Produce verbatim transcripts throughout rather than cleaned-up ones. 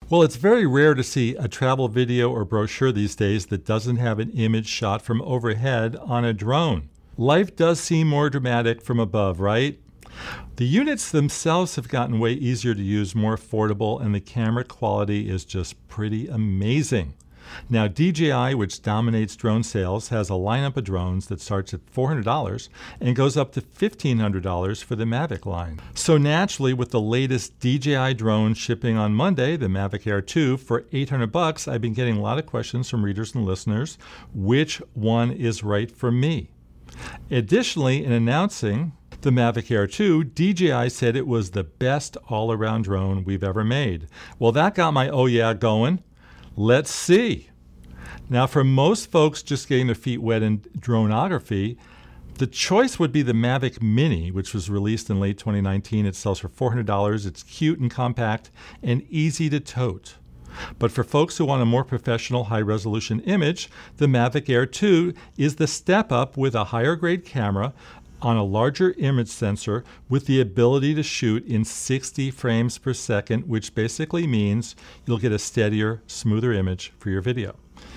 Well, it's very rare to see a travel video or brochure these days that doesn't have an image shot from overhead on a drone. Life does seem more dramatic from above, right? The units themselves have gotten way easier to use, more affordable, and the camera quality is just pretty amazing. Now, D J I, which dominates drone sales, has a lineup of drones that starts at four hundred dollars and goes up to fifteen hundred dollars for the Mavic line. So naturally, with the latest D J I drone shipping on Monday, the Mavic Air two, for eight hundred bucks, I've been getting a lot of questions from readers and listeners. Which one is right for me? Additionally, in announcing the Mavic Air two, D J I said it was the best all-around drone we've ever made. Well, that got my oh yeah going. Let's see. Now, for most folks just getting their feet wet in dronography, the choice would be the Mavic Mini, which was released in late twenty nineteen. It sells for four hundred dollars. It's cute and compact and easy to tote. But for folks who want a more professional, high-resolution image, the Mavic Air two is the step up with a higher-grade camera on a larger image sensor with the ability to shoot in sixty frames per second, which basically means you'll get a steadier, smoother image for your video.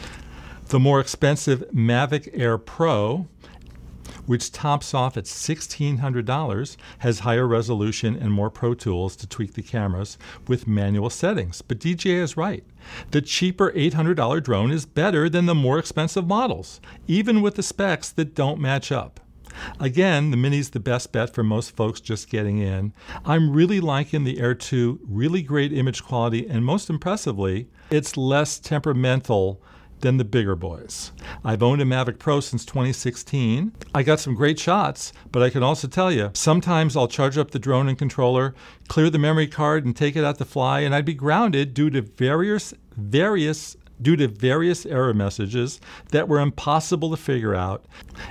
The more expensive Mavic Air Pro, which tops off at sixteen hundred dollars, has higher resolution and more Pro Tools to tweak the cameras with manual settings. But D J I is right. The cheaper eight hundred dollars drone is better than the more expensive models, even with the specs that don't match up. Again, the Mini's the best bet for most folks just getting in. I'm really liking the Air two, really great image quality, and most impressively, it's less temperamental than the bigger boys. I've owned a Mavic Pro since twenty sixteen. I got some great shots, but I can also tell you, sometimes I'll charge up the drone and controller, clear the memory card, and take it out to fly, and I'd be grounded due to various, various due to various error messages that were impossible to figure out.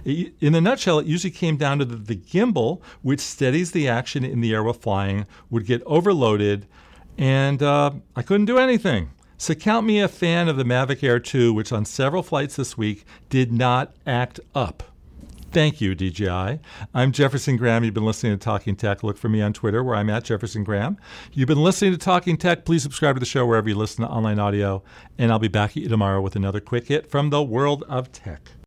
In a nutshell, it usually came down to the, the gimbal, which steadies the action in the air while flying, would get overloaded, and uh, I couldn't do anything. So count me a fan of the Mavic Air two, which on several flights this week did not act up. Thank you, D J I. I'm Jefferson Graham. You've been listening to Talking Tech. Look for me on Twitter, where I'm at Jefferson Graham. You've been listening to Talking Tech. Please subscribe to the show wherever you listen to online audio, and I'll be back at you tomorrow with another quick hit from the world of tech.